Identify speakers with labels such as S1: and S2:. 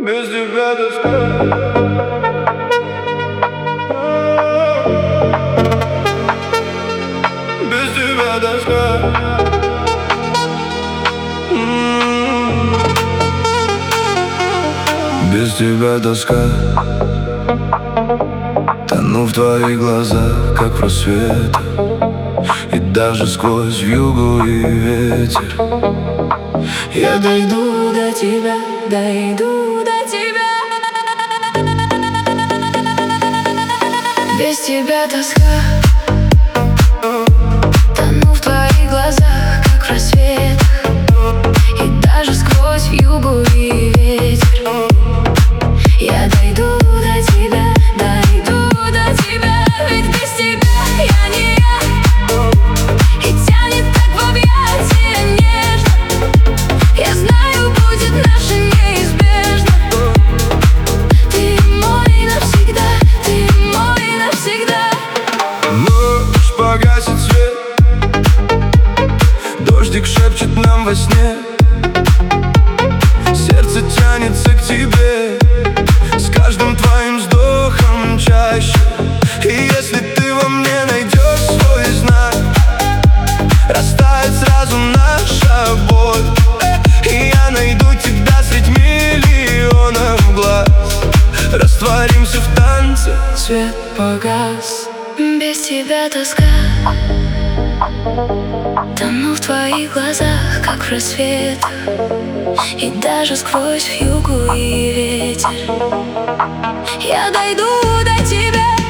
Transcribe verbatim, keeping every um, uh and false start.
S1: Без тебя тоска. Без тебя тоска. Без тебя тоска. Тону в твоих глазах, как в просветах, и даже сквозь вьюгу и ветер.
S2: Я дойду до тебя, дойду до тебя. Без тебя тоска. Тону в твоих глазах, как в рассветах, и даже сквозь вьюгу и ветер. Я дойду до тебя, дойду до тебя. Ведь без тебя я не я, и тянет так в объятия нежно. Я знаю, будет наше неизбежно. Ты мой навсегда, ты мой навсегда.
S1: Ночь погасит свет, дождик шепчет нам во сне. Сердце тянется к тебе с каждым твоим вздохом чаще. И если ты во мне найдешь свой знак, растает сразу наша боль. И я найду тебя средь миллионов глаз. Растворимся в танце.
S2: Свет погас. Без тебя тоска. Тону в твоих глазах, как в рассветах, и даже сквозь вьюгу и ветер. Я дойду до тебя.